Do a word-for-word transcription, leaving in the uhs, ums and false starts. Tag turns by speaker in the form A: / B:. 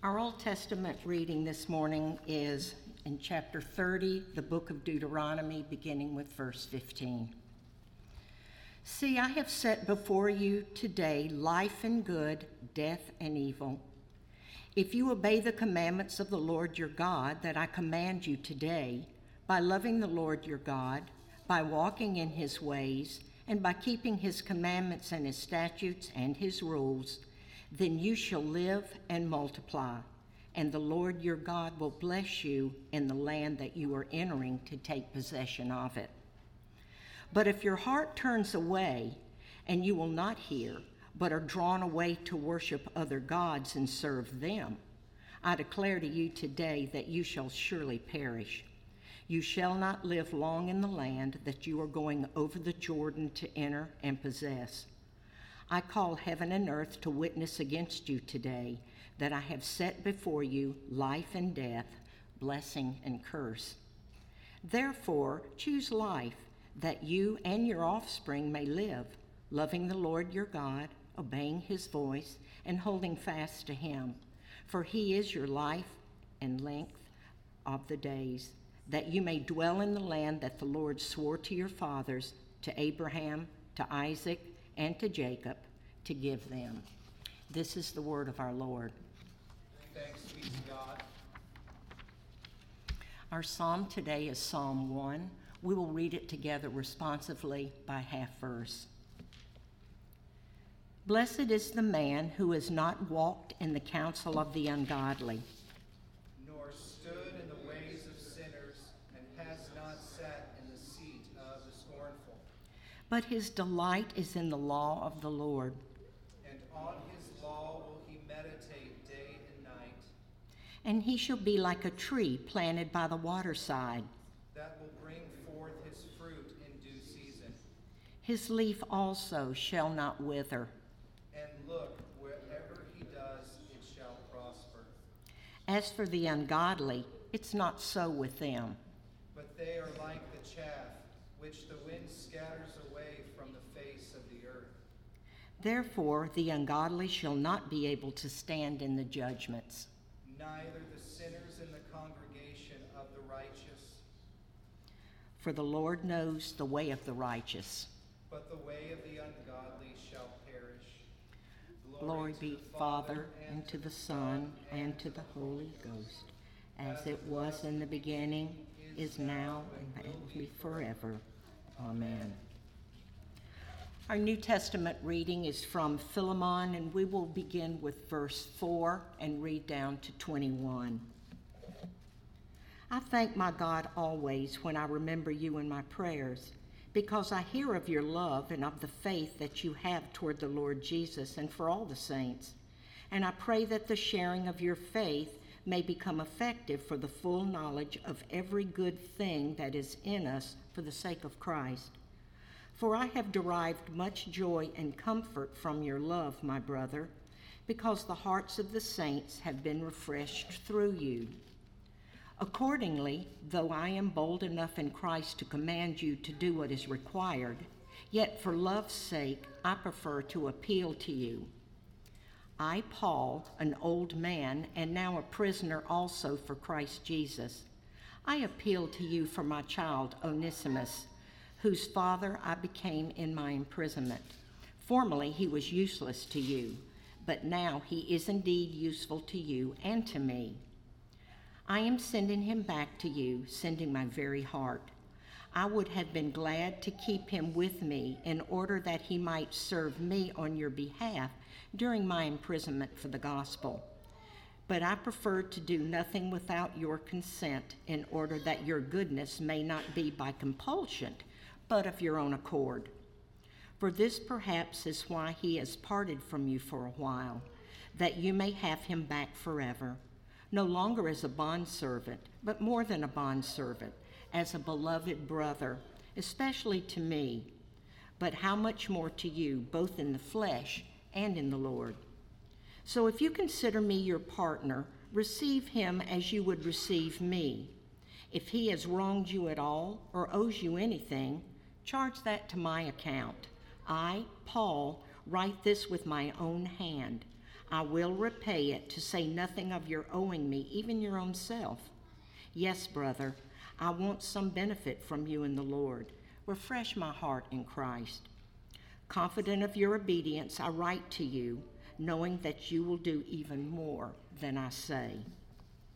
A: Our Old Testament reading this morning is in chapter thirty, the book of Deuteronomy, beginning with verse fifteen. See, I have set before you today life and good, death and evil. If you obey the commandments of the Lord your God that I command you today, by loving the Lord your God, by walking in his ways, and by keeping his commandments and his statutes and his rules, then you shall live and multiply, and the Lord your God will bless you in the land that you are entering to take possession of it. But if your heart turns away, and you will not hear, but are drawn away to worship other gods and serve them, I declare to you today that you shall surely perish. You shall not live long in the land that you are going over the Jordan to enter and possess. I call heaven and earth to witness against you today that I have set before you life and death, blessing and curse. Therefore, choose life, that you and your offspring may live, loving the Lord your God, obeying his voice, and holding fast to him. For he is your life and length of the days, that you may dwell in the land that the Lord swore to your fathers, to Abraham, to Isaac, and to Jacob, to give them. This is the word of our Lord.
B: Thanks be to God.
A: Our psalm today is Psalm one. We will read it together responsively by half verse. Blessed is the man who has not walked in the counsel of the ungodly,
B: nor stood in the ways of sinners, and has not sat in the seat of the scornful.
A: But his delight is in the law of the Lord,
B: and on his law will he meditate day and night.
A: And he shall be like a tree planted by the waterside,
B: that will bring forth his fruit in due season.
A: His leaf also shall not wither.
B: And look, wherever he does, it shall prosper.
A: As for the ungodly, it's not so with them.
B: But they are like the chaff, which the wind scatters away from the face of the earth.
A: Therefore, the ungodly shall not be able to stand in the judgments,
B: neither the sinners in the congregation of the righteous.
A: For the Lord knows the way of the righteous,
B: but the way of the ungodly shall perish.
A: Glory be to the Father, and to the Son, and to the Holy Ghost, as it was in the beginning, is now, and will be forever. Amen. Our New Testament reading is from Philemon, and we will begin with verse four and read down to twenty-one. I thank my God always when I remember you in my prayers, because I hear of your love and of the faith that you have toward the Lord Jesus and for all the saints. And I pray that the sharing of your faith may become effective for the full knowledge of every good thing that is in us for the sake of Christ. For I have derived much joy and comfort from your love, my brother, because the hearts of the saints have been refreshed through you. Accordingly, though I am bold enough in Christ to command you to do what is required, yet for love's sake I prefer to appeal to you. I, Paul, an old man, and now a prisoner also for Christ Jesus, I appeal to you for my child Onesimus, whose father I became in my imprisonment. Formerly he was useless to you, but now he is indeed useful to you and to me. I am sending him back to you, sending my very heart. I would have been glad to keep him with me in order that he might serve me on your behalf during my imprisonment for the gospel. But I preferred to do nothing without your consent in order that your goodness may not be by compulsion, but of your own accord. For this perhaps is why he has parted from you for a while, that you may have him back forever, no longer as a bondservant, but more than a bondservant, as a beloved brother, especially to me, but how much more to you, both in the flesh and in the Lord. So if you consider me your partner, receive him as you would receive me. If he has wronged you at all or owes you anything, charge that to my account. I, Paul, write this with my own hand. I will repay it, to say nothing of your owing me, even your own self. Yes, brother, I want some benefit from you in the Lord. Refresh my heart in Christ. Confident of your obedience, I write to you, knowing that you will do even more than I say.